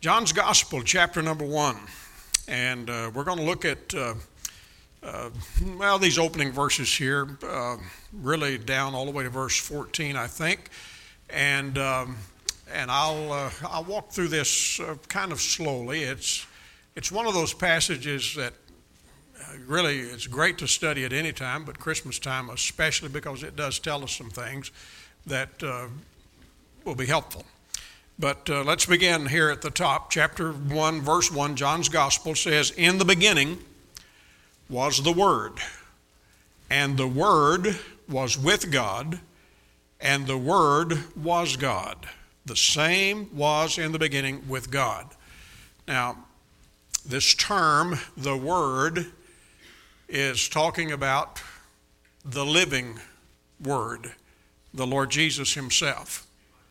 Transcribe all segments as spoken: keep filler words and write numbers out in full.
John's Gospel, chapter number one. And uh, we're going to look at, uh, uh, well, these opening verses here, uh, really down all the way to verse fourteen, I think. And um, and I'll uh, I'll walk through this uh, kind of slowly. It's it's one of those passages that uh, really it's great to study at any time, but Christmas time especially, because it does tell us some things that uh, will be helpful. But uh, let's begin here at the top. Chapter one, verse one, John's Gospel says, "In the beginning was the Word, and the Word was with God, and the Word was God. The same was in the beginning with God." Now, this term, the Word, is talking about the living Word, the Lord Jesus himself.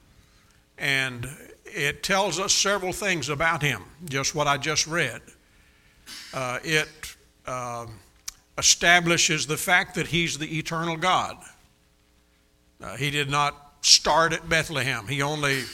And it tells us several things about him, just what I just read. Uh, it uh, establishes the fact that he's the eternal God. Uh, he did not start at Bethlehem. He only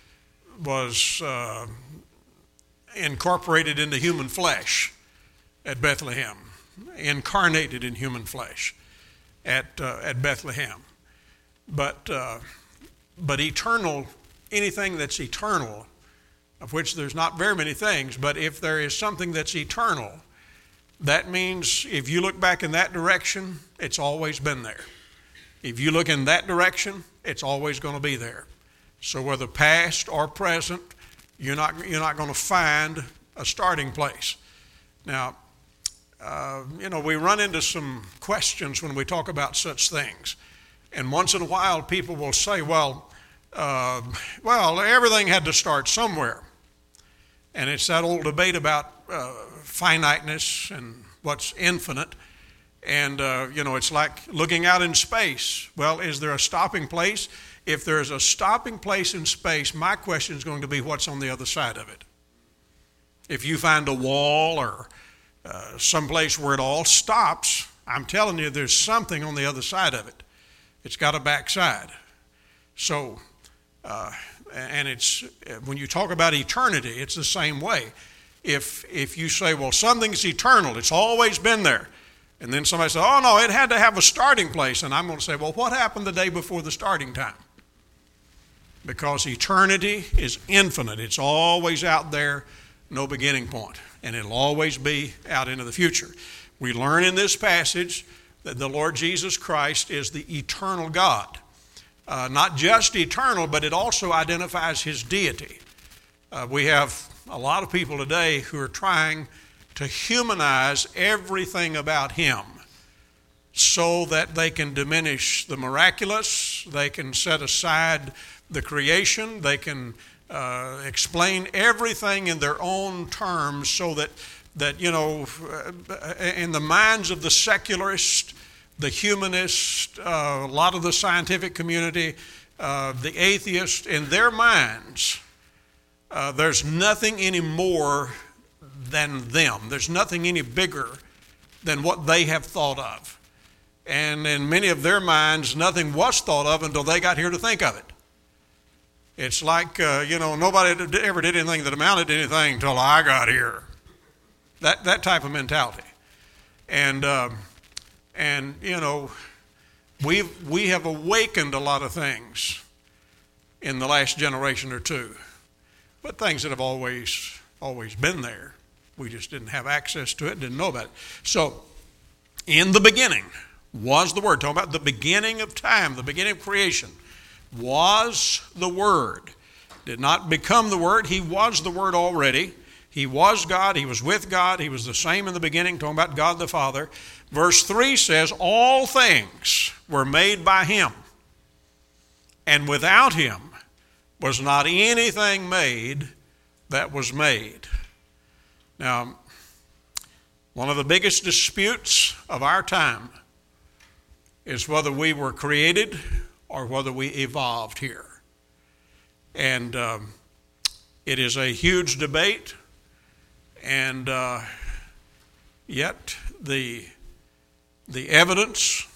was uh, incorporated into human flesh at Bethlehem, incarnated in human flesh at uh, at Bethlehem. But uh, but eternal. Anything that's eternal, of which there's not very many things, but if there is something that's eternal, that means if you look back in that direction, it's always been there. If you look in that direction, it's always going to be there. So whether past or present, you're not you're not going to find a starting place. Now, uh, you know, we run into some questions when we talk about such things. And once in a while, people will say, well, Uh, well, everything had to start somewhere. And it's that old debate about uh, finiteness and what's infinite. And, uh, you know, it's like looking out in space. Well, is there a stopping place? If there's a stopping place in space, my question is going to be what's on the other side of it. If you find a wall or uh, someplace where it all stops, I'm telling you there's something on the other side of it. It's got a backside. So, Uh, and it's when you talk about eternity, it's the same way. If if you say, well, something's eternal, it's always been there, and then somebody says, oh no, it had to have a starting place, and I'm going to say, well, what happened the day before the starting time? Because eternity is infinite. It's always out there, no beginning point, and it'll always be out into the future. We learn in this passage that the Lord Jesus Christ is the eternal God. Uh, not just eternal, but it also identifies his deity. Uh, we have a lot of people today who are trying to humanize everything about him so that they can diminish the miraculous, they can set aside the creation, they can uh, explain everything in their own terms so that, that, you know, in the minds of the secularist, the humanist, uh, a lot of the scientific community, uh, the atheist, in their minds, uh, there's nothing any more than them. There's nothing any bigger than what they have thought of. And in many of their minds, nothing was thought of until they got here to think of it. It's like, uh, you know, nobody ever did anything that amounted to anything until I got here. That, that type of mentality. And... Um, And, you know, we've, we have awakened a lot of things in the last generation or two, but things that have always, always been there. We just didn't have access to it, didn't know about it. So, in the beginning was the Word. Talking about the beginning of time, the beginning of creation, was the Word. Did not become the Word. He was the Word already. He was God. He was with God. He was the same in the beginning, talking about God the Father. Verse three says, all things were made by him, and without him was not anything made that was made. Now, one of the biggest disputes of our time is whether we were created or whether we evolved here. And um, it is a huge debate, and uh, yet the The evidence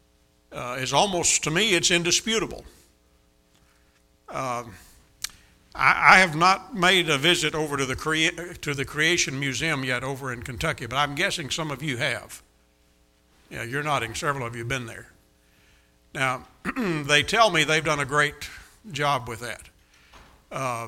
uh, is almost, to me, it's indisputable. Uh, I, I have not made a visit over to the Crea- to the Creation Museum yet over in Kentucky, but I'm guessing some of you have. Yeah, you're nodding. Several of you have been there. Now, they tell me they've done a great job with that. Uh,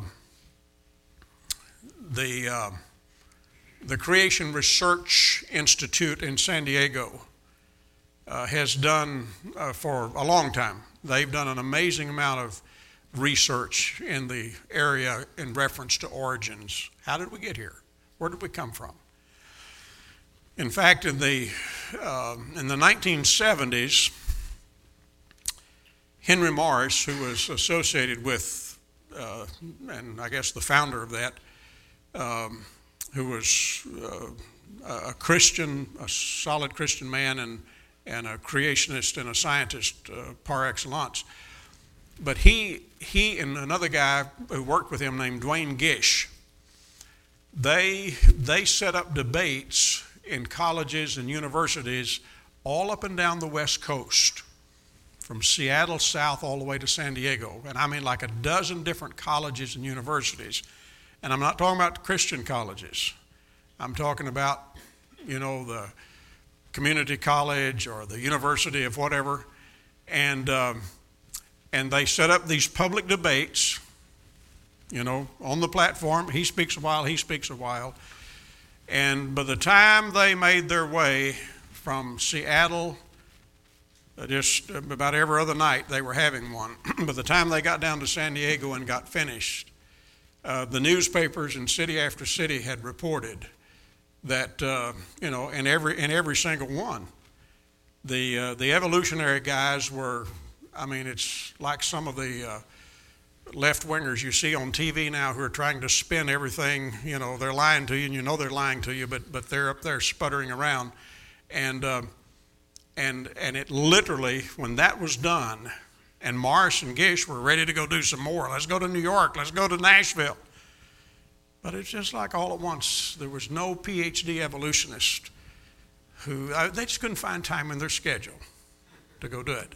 the uh, the Creation Research Institute in San Diego uh, has done uh, for a long time. They've done an amazing amount of research in the area in reference to origins. How did we get here? Where did we come from? In fact, in the uh, in the nineteen seventies, Henry Morris, who was associated with, uh, and I guess the founder of that, um, who was uh, a Christian, a solid Christian man, and and a creationist and a scientist uh, par excellence. But he he and another guy who worked with him named Duane Gish, they they set up debates in colleges and universities all up and down the West Coast, from Seattle south all the way to San Diego. And I mean like a dozen different colleges and universities. And I'm not talking about Christian colleges. I'm talking about, you know, the community college or the university of whatever. And um, and they set up these public debates, you know, on the platform. He speaks a while, he speaks a while. And by the time they made their way from Seattle, just about every other night they were having one. By the time they got down to San Diego and got finished, uh, the newspapers in city after city had reported that, uh, you know, in every in every single one, the uh, the evolutionary guys were, I mean, it's like some of the uh, left-wingers you see on T V now who are trying to spin everything. You know, they're lying to you, and you know they're lying to you, but but they're up there sputtering around. And uh, and and it literally, when that was done, and Morris and Gish were ready to go do some more. Let's go to New York. Let's go to Nashville. But it's just like all at once, there was no P H D evolutionist who, uh, they just couldn't find time in their schedule to go do it.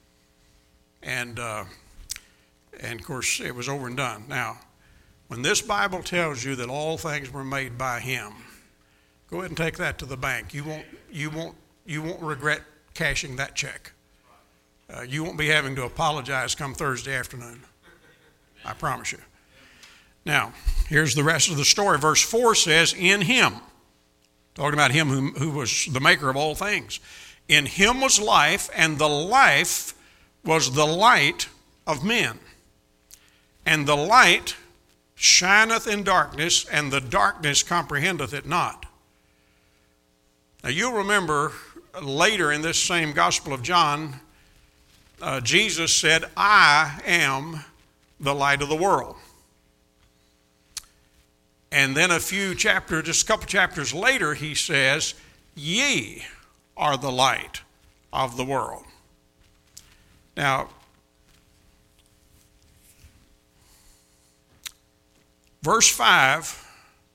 And, uh, and of course, it was over and done. Now, when this Bible tells you that all things were made by him, go ahead and take that to the bank. You won't, you won't, you won't regret cashing that check. Uh, you won't be having to apologize come Thursday afternoon. I promise you. Now, here's the rest of the story. Verse four says, in him, talking about him who, who was the maker of all things. In him was life, and the life was the light of men. And the light shineth in darkness, and the darkness comprehendeth it not. Now, you'll remember later in this same Gospel of John, uh, Jesus said, I am the light of the world. And then a few chapters, just a couple chapters later, he says, ye are the light of the world. Now, verse five,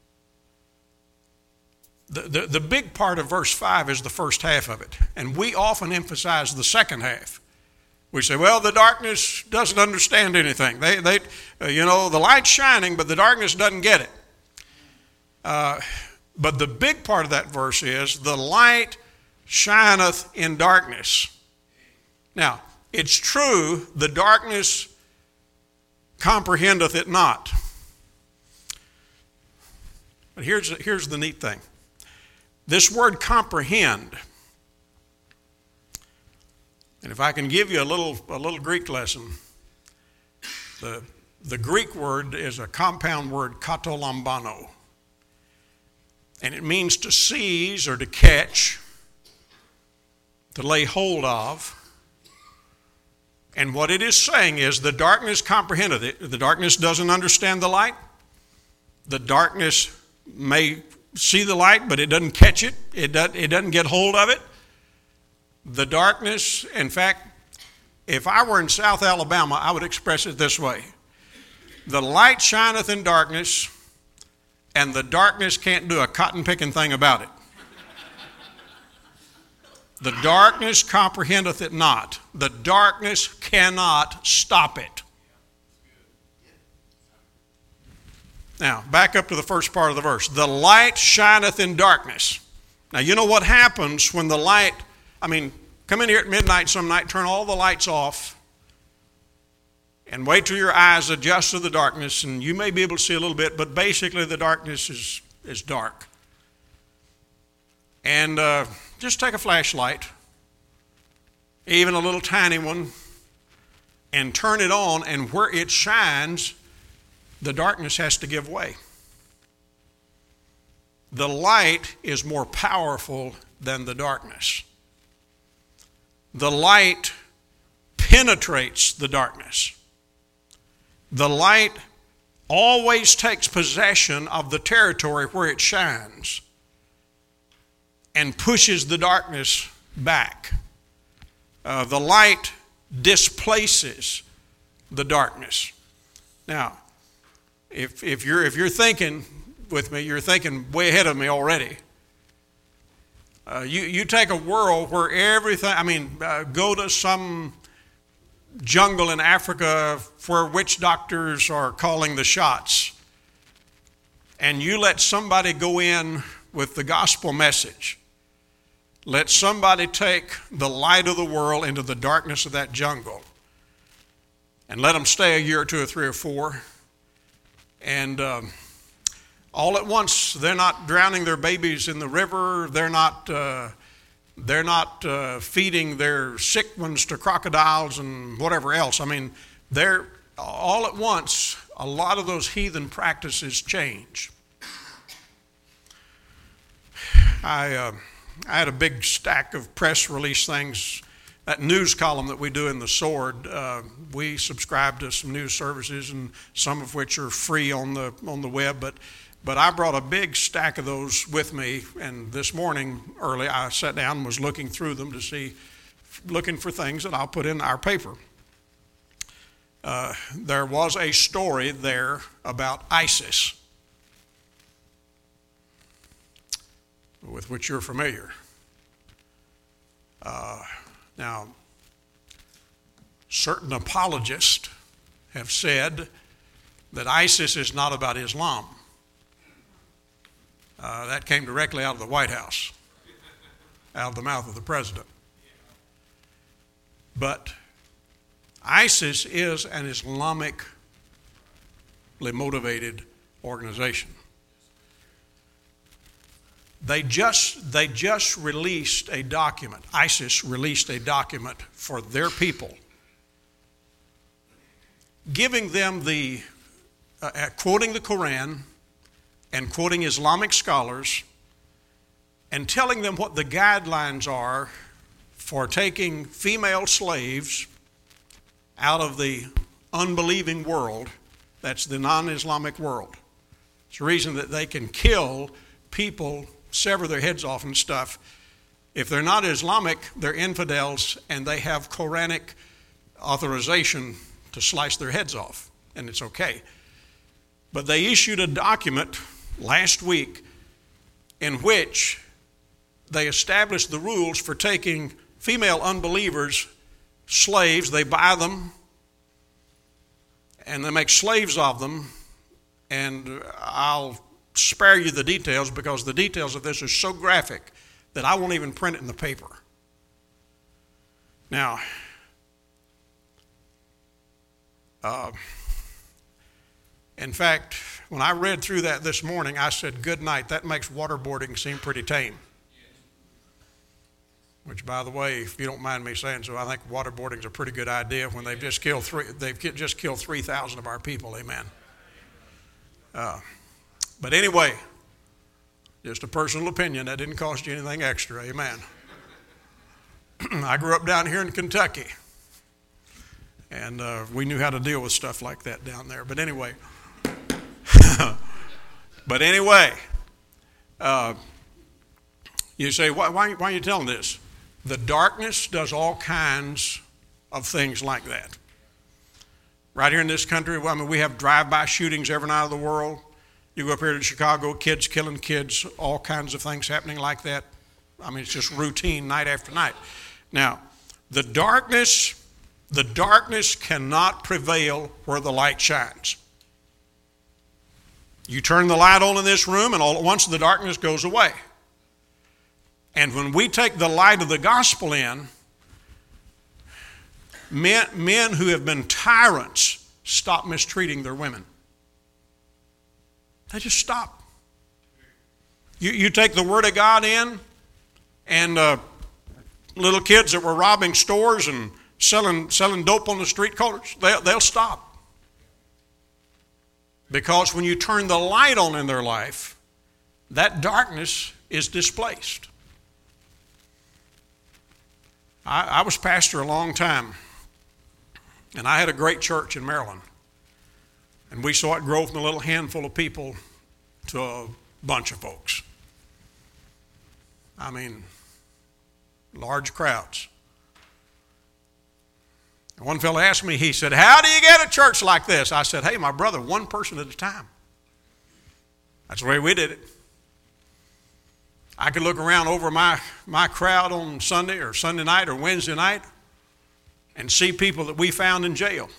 the, the, the big part of verse five is the first half of it. And we often emphasize the second half. We say, well, the darkness doesn't understand anything. They, they, uh, you know, the light's shining, but the darkness doesn't get it. Uh, but the big part of that verse is, the light shineth in darkness. Now, it's true, the darkness comprehendeth it not. But here's, here's the neat thing. This word comprehend, and if I can give you a little, a little Greek lesson, the, the Greek word is a compound word, katolambano. And it means to seize or to catch, to lay hold of. And what it is saying is, the darkness comprehendeth it. The darkness doesn't understand the light. The darkness may see the light, but it doesn't catch it. It doesn't, it doesn't get hold of it. The darkness, in fact, if I were in South Alabama, I would express it this way. The light shineth in darkness, and the darkness can't do a cotton-picking thing about it. The darkness comprehendeth it not. The darkness cannot stop it. Now, back up to the first part of the verse. The light shineth in darkness. Now, you know what happens when the light, I mean, come in here at midnight some night, turn all the lights off, and wait till your eyes adjust to the darkness, and you may be able to see a little bit, but basically the darkness is, is dark. And uh, just take a flashlight, even a little tiny one, and turn it on, and where it shines, the darkness has to give way. The light is more powerful than the darkness. The light penetrates the darkness. The light always takes possession of the territory where it shines and pushes the darkness back. Uh, the light displaces the darkness. Now, if if you're if you're thinking with me, you're thinking way ahead of me already. Uh, you you take a world where everything. I mean, uh, go to some jungle in Africa where witch doctors are calling the shots, and you let somebody go in with the gospel message. Let somebody take the light of the world into the darkness of that jungle, and let them stay a year or two or three or four, and um, all at once they're not drowning their babies in the river. They're not. Uh, They're not uh, feeding their sick ones to crocodiles and whatever else. I mean, they're all at once, a lot of those heathen practices change. I uh, I had a big stack of press release things, that news column that we do in the Sword. Uh, we subscribe to some news services, and some of which are free on the on the web, but. But I brought a big stack of those with me, and this morning early I sat down and was looking through them to see, looking for things that I'll put in our paper. Uh, there was a story there about ISIS, with which you're familiar. Uh, now, certain apologists have said that ISIS is not about Islam. Uh, that came directly out of the White House, out of the mouth of the president. But ISIS is an Islamically motivated organization. They just, they just released a document. ISIS released a document for their people, giving them the, uh, quoting the Quran, and quoting Islamic scholars and telling them what the guidelines are for taking female slaves out of the unbelieving world, that's the non-Islamic world. It's the reason that they can kill people, sever their heads off and stuff. If they're not Islamic, they're infidels, and they have Quranic authorization to slice their heads off, and it's okay. But they issued a document last week in which they established the rules for taking female unbelievers, slaves. They buy them and they make slaves of them, and I'll spare you the details because the details of this are so graphic that I won't even print it in the paper. Now, uh, in fact, when I read through that this morning, I said, good night. That makes waterboarding seem pretty tame. Which, by the way, if you don't mind me saying so, I think waterboarding is a pretty good idea when they've just killed three, they've just killed three thousand of our people. Amen. Uh, but anyway, just a personal opinion. That didn't cost you anything extra. Amen. I grew up down here in Kentucky, and uh, we knew how to deal with stuff like that down there. But anyway. But anyway, uh, you say, why, why, why are you telling this? The darkness does all kinds of things like that. Right here in this country, well, I mean, we have drive-by shootings every night of the world. You go up here to Chicago, kids killing kids, all kinds of things happening like that. I mean, it's just routine night after night. Now, the darkness, the darkness cannot prevail where the light shines. You turn the light on in this room, and all at once the darkness goes away. And when we take the light of the gospel in, men, men who have been tyrants stop mistreating their women. They just stop. You, you take the Word of God in, and uh, little kids that were robbing stores and selling selling dope on the street corners, they'll, they'll stop. Because when you turn the light on in their life, that darkness is displaced. I, I was pastor a long time, and I had a great church in Maryland. And we saw it grow from a little handful of people to a bunch of folks. I mean, large crowds. And one fellow asked me, he said, "How do you get a church like this?" I said, "Hey, my brother, one person at a time." That's the way we did it. I could look around over my, my crowd on Sunday or Sunday night or Wednesday night and see people that we found in jail.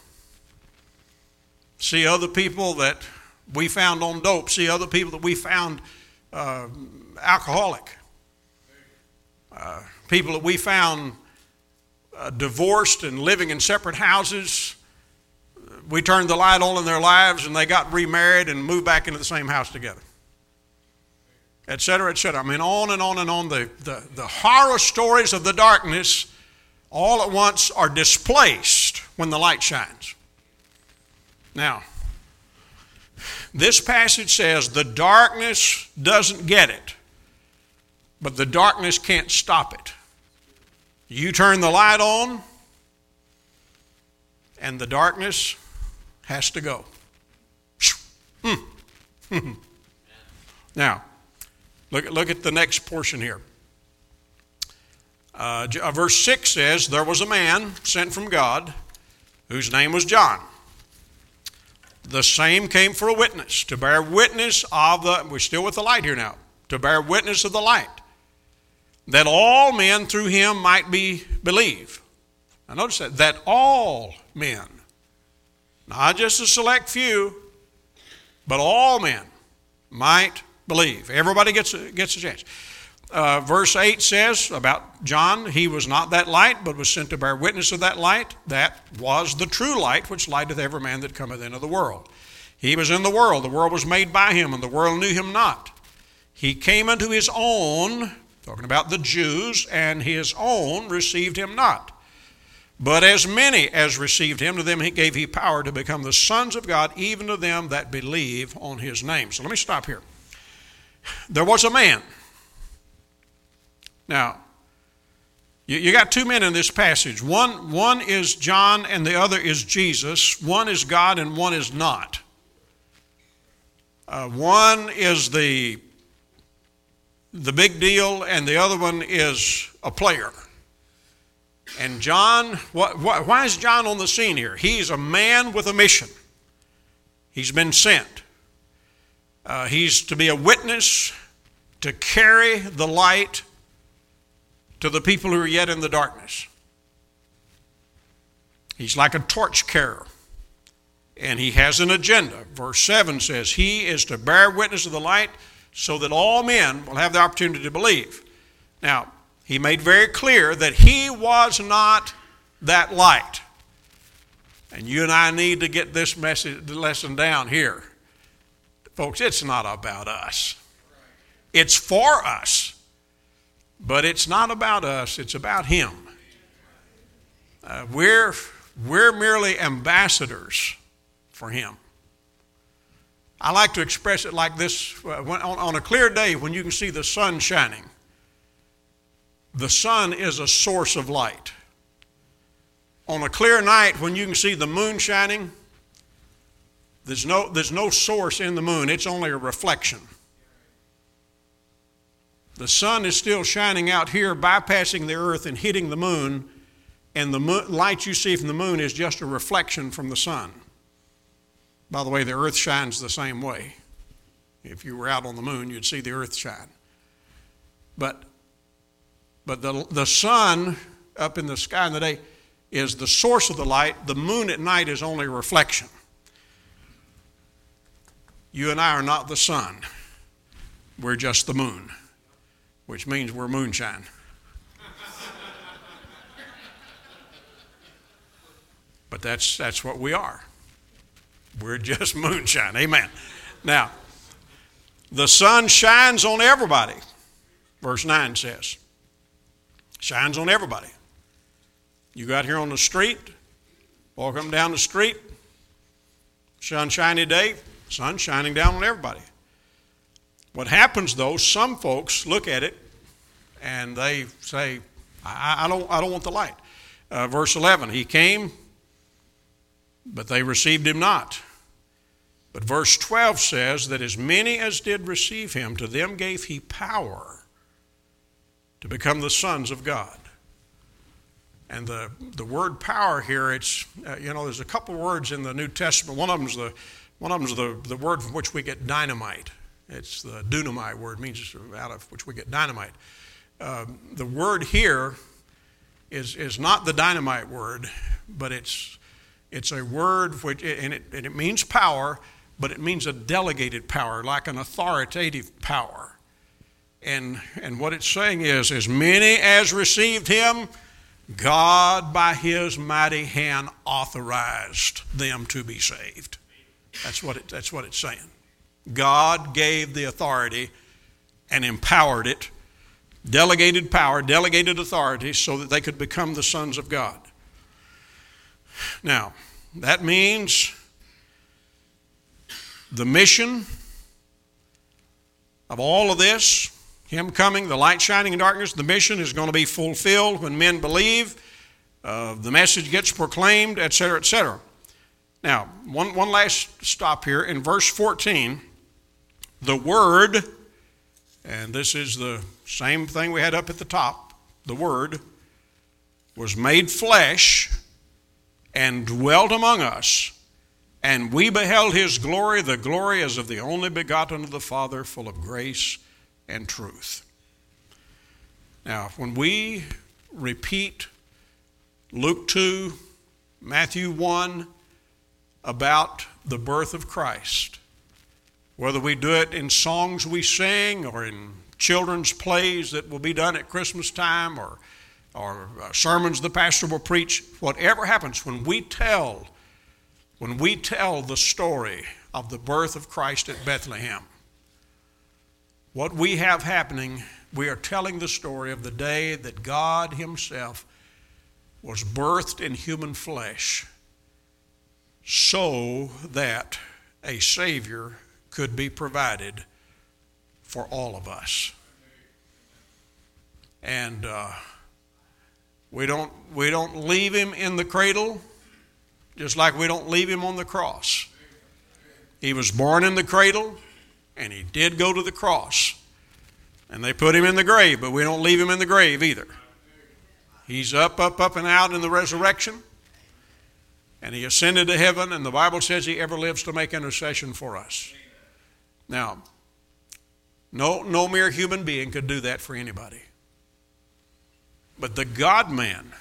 See other people that we found on dope. See other people that we found uh, alcoholic. Uh, people that we found uh, divorced and living in separate houses. We turned the light on in their lives, and they got remarried and moved back into the same house together. Et cetera, et cetera. I mean, on and on and on. The, the, the horror stories of the darkness all at once are displaced when the light shines. Now, this passage says the darkness doesn't get it, but the darkness can't stop it. You turn the light on, and the darkness has to go. Now, look at, look at the next portion here. Uh, verse six says, "There was a man sent from God whose name was John. The same came for a witness, to bear witness of the," we're still with the light here now, "to bear witness of the light, that all men through him might be believe." Now notice that, that all men, not just a select few, but all men might believe. Everybody gets a, gets a chance. Uh, verse eight says about John, he was not that light, but was sent to bear witness of that light. That was the true light, which lighteth every man that cometh into the world. He was in the world. The world was made by him, and the world knew him not. He came unto his own, talking about the Jews, and his own received him not. But as many as received him, to them he gave he power to become the sons of God, even to them that believe on his name. So let me stop here. There was a man. Now, you, you got two men in this passage. One, one is John and the other is Jesus. One is God and one is not. Uh, one is the, the big deal and the other one is a player. And John, what, what, why is John on the scene here? He's a man with a mission. He's been sent. Uh, he's to be a witness, to carry the light to the people who are yet in the darkness. He's like a torch carrier, and he has an agenda. Verse seven says, he is to bear witness of the light so that all men will have the opportunity to believe. Now, he made very clear that he was not that light. And you and I need to get this message, lesson down here. Folks, it's not about us. It's for us. But it's not about us, it's about him. Uh, we're, we're merely ambassadors for him. I like to express it like this. Uh, when, on, on a clear day when you can see the sun shining, the sun is a source of light. On a clear night when you can see the moon shining, there's no, there's no source in the moon. It's only a reflection. The sun is still shining out here, bypassing the earth and hitting the moon, and the moon, light you see from the moon is just a reflection from the sun. By the way, the earth shines the same way. If you were out on the moon, you'd see the earth shine. But, but the, the sun up in the sky in the day is the source of the light. The moon at night is only a reflection. You and I are not the sun. We're just the moon, which means we're moonshine. But that's that's what we are. We're just moonshine. Amen. Now, the sun shines on everybody, verse nine says. Shines on everybody. You got here on the street, walk up and down the street, sunshiny day, sun shining down on everybody. What happens though, some folks look at it and they say, I, I don't I don't want the light. Uh, verse eleven, he came, but they received him not. But verse twelve says that as many as did receive him, to them gave he power to become the sons of God. And the, the word power here, it's, uh, you know, there's a couple words in the New Testament. One of them's the, one of them's the, the word from which we get dynamite. It's the dunamite word, means out of which we get dynamite. Uh, the word here is, is not the dynamite word, but it's, it's a word which, and it, and it means power, but it means a delegated power, like an authoritative power. And, and what it's saying is, as many as received him, God by his mighty hand authorized them to be saved. That's what it, that's what it's saying. God gave the authority and empowered it, delegated power, delegated authority, so that they could become the sons of God. Now, that means the mission of all of this, him coming, the light shining in darkness, the mission is going to be fulfilled when men believe, uh, the message gets proclaimed, et cetera, et cetera. Now, one, one last stop here. In verse fourteen, the Word, and this is the same thing we had up at the top, the Word was made flesh and dwelt among us, and we beheld his glory, the glory as of the only begotten of the Father, full of grace and truth. Now, when we repeat Luke two, Matthew one about the birth of Christ, whether we do it in songs we sing or in children's plays that will be done at Christmas time or, or sermons the pastor will preach, whatever happens, when we tell When we tell the story of the birth of Christ at Bethlehem, what we have happening, we are telling the story of the day that God himself was birthed in human flesh so that a Savior could be provided for all of us. And uh, we don't we don't leave him in the cradle, just like we don't leave him on the cross. He was born in the cradle, and he did go to the cross. And they put him in the grave, but we don't leave him in the grave either. He's up, up, up, and out in the resurrection. And he ascended to heaven, and the Bible says he ever lives to make intercession for us. Now, no, no mere human being could do that for anybody. But the God-man,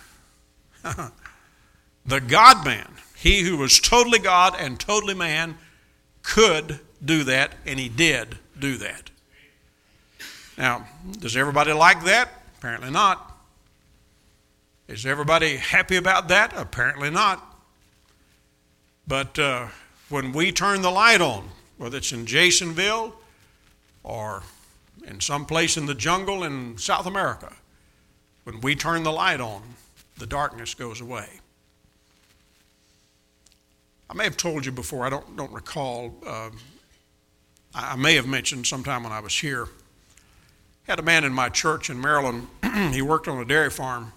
the God-man, he who was totally God and totally man, could do that, and he did do that. Now, does everybody like that? Apparently not. Is everybody happy about that? Apparently not. But uh, when we turn the light on, whether it's in Jasonville or in some place in the jungle in South America, when we turn the light on, the darkness goes away. I may have told you before, I don't, don't recall, uh, I may have mentioned sometime when I was here, had a man in my church in Maryland. He worked on a dairy farm.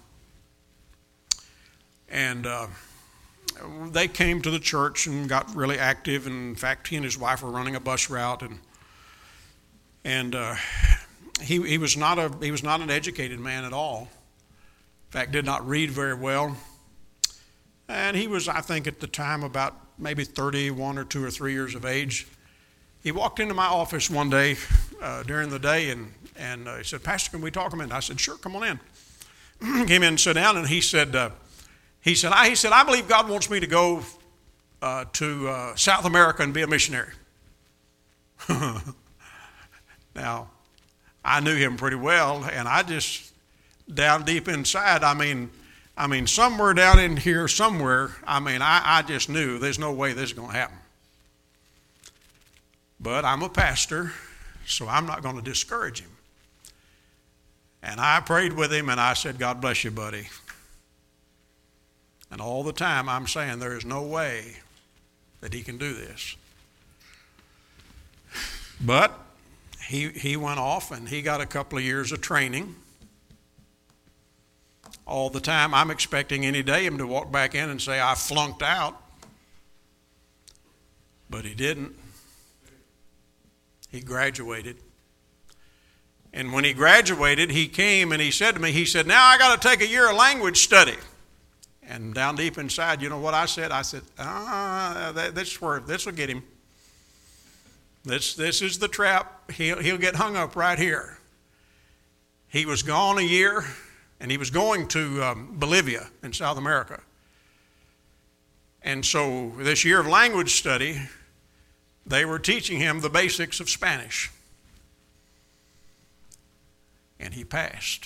And uh, they came to the church and got really active. And in fact, he and his wife were running a bus route. And and uh, he he was not a he was not an educated man at all. In fact, did not read very well. And he was, I think, at the time about maybe thirty-one or two or three years of age. He walked into my office one day uh, during the day and and uh, he said, "Pastor, can we talk a minute?" I said, "Sure, come on in." Came in and sat down, and he said, uh, he said, I, he said, "I believe God wants me to go uh, to uh, South America and be a missionary." Now, I knew him pretty well, and I just, down deep inside, I mean, I mean, somewhere down in here, somewhere, I mean, I, I just knew there's no way this is going to happen. But I'm a pastor, so I'm not going to discourage him. And I prayed with him, and I said, God bless you, buddy. And all the time I'm saying there is no way that he can do this. But he he went off, and he got a couple of years of training. All the time I'm expecting any day him to walk back in and say, I flunked out. But he didn't. He graduated. And when he graduated, he came and he said to me, he said, now I got to take a year of language study. And down deep inside, you know what I said? I said, ah, this where this will get him. This this is the trap. He'll he'll get hung up right here. He was gone a year, and he was going to um, Bolivia in South America. And so this year of language study, they were teaching him the basics of Spanish. And he passed.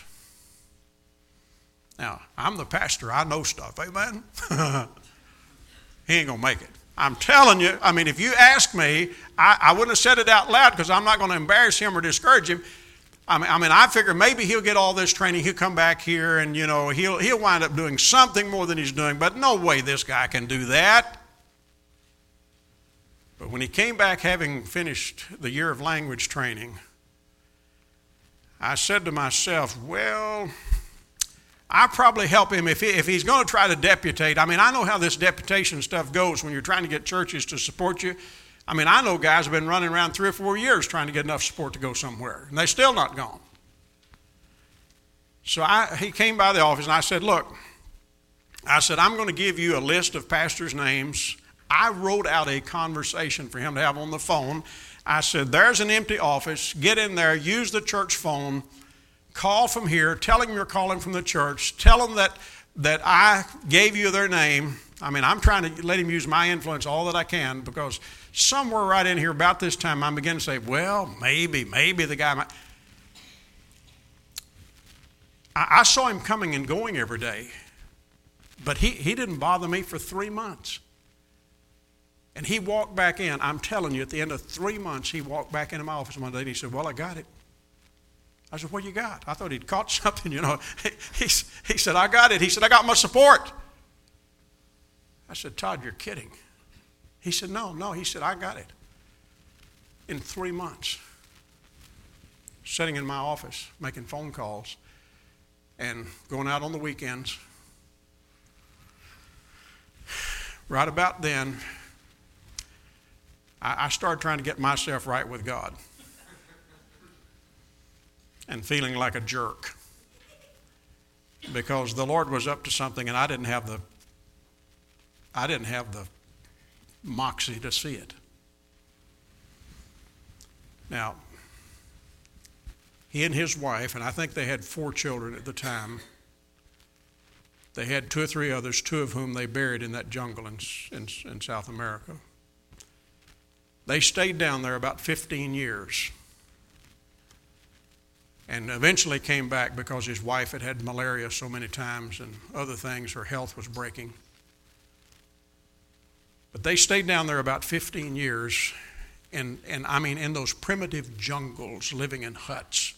Now, I'm the pastor. I know stuff. Amen? He ain't going to make it. I'm telling you, I mean, if you ask me, I, I wouldn't have said it out loud because I'm not going to embarrass him or discourage him. I mean, I mean, I figure maybe he'll get all this training. He'll come back here and, you know, he'll, he'll wind up doing something more than he's doing. But no way this guy can do that. But when he came back having finished the year of language training, I said to myself, well, I'll probably help him if, he, if he's going to try to deputate. I mean, I know how this deputation stuff goes when you're trying to get churches to support you. I mean, I know guys have been running around three or four years trying to get enough support to go somewhere, and they're still not gone. So I, he came by the office, and I said, look, I said, I'm going to give you a list of pastors' names. I wrote out a conversation for him to have on the phone. I said, there's an empty office. Get in there, use the church phone, call from here, tell them you're calling from the church, tell them that, that I gave you their name. I mean, I'm trying to let him use my influence all that I can, because somewhere right in here about this time, I'm beginning to say, well, maybe, maybe the guy might. I, I saw him coming and going every day, but he, he didn't bother me for three months. And he walked back in. I'm telling you, at the end of three months, he walked back into my office one day and he said, well, I got it. I said, what you got? I thought he'd caught something, you know. He, he, he said, I got it. He said, I got my support. I said, Todd, you're kidding. He said, no, no. He said, I got it. In three months, sitting in my office, making phone calls and going out on the weekends. Right about then, I started trying to get myself right with God and feeling like a jerk because the Lord was up to something and I didn't have the I didn't have the moxie to see it. Now, he and his wife, and I think they had four children at the time, they had two or three others, two of whom they buried in that jungle in, in, in South America. They stayed down there about fifteen years and eventually came back because his wife had had malaria so many times and other things. Her health was breaking. But they stayed down there about fifteen years, and, and I mean in those primitive jungles, living in huts.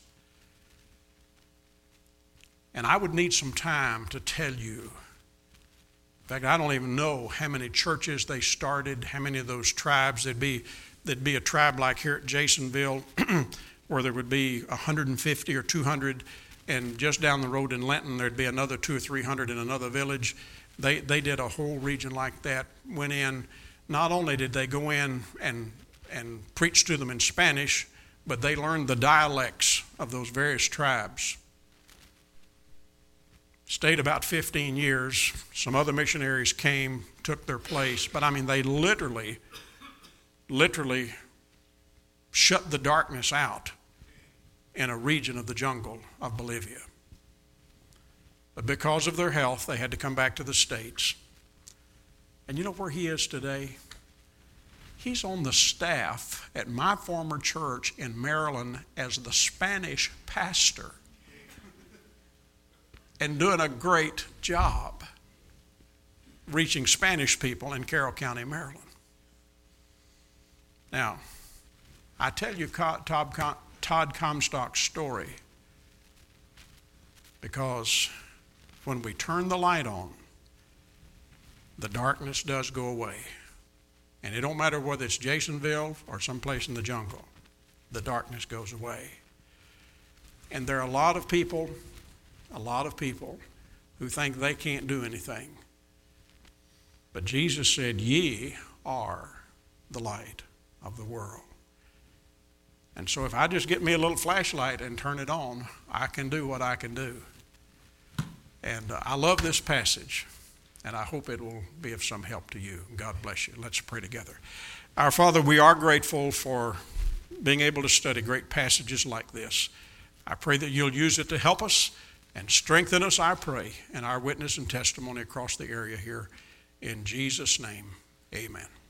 And I would need some time to tell you. In fact, I don't even know how many churches they started, how many of those tribes. There'd be, there'd be a tribe like here at Jasonville where there would be one hundred fifty or two hundred, and just down the road in Lenton there'd be another two or three hundred in another village. They they did a whole region like that. Went in. Not only did they go in and and preach to them in Spanish, but they learned the dialects of those various tribes. Stayed about fifteen years. Some other missionaries came, took their place. But I mean, they literally, literally shut the darkness out in a region of the jungle of Bolivia. But because of their health, they had to come back to the States. And you know where he is today? He's on the staff at my former church in Maryland as the Spanish pastor and doing a great job reaching Spanish people in Carroll County, Maryland. Now, I tell you Todd, Todd Comstock's story because when we turn the light on, the darkness does go away. And it don't matter whether it's Jasonville or someplace in the jungle, the darkness goes away. And there are a lot of people, a lot of people who think they can't do anything. But Jesus said, ye are the light of the world. And so if I just get me a little flashlight and turn it on, I can do what I can do. And uh, I love this passage, and I hope it will be of some help to you. God bless you. Let's pray together. Our Father, we are grateful for being able to study great passages like this. I pray that you'll use it to help us and strengthen us, I pray, in our witness and testimony across the area here. In Jesus' name, amen.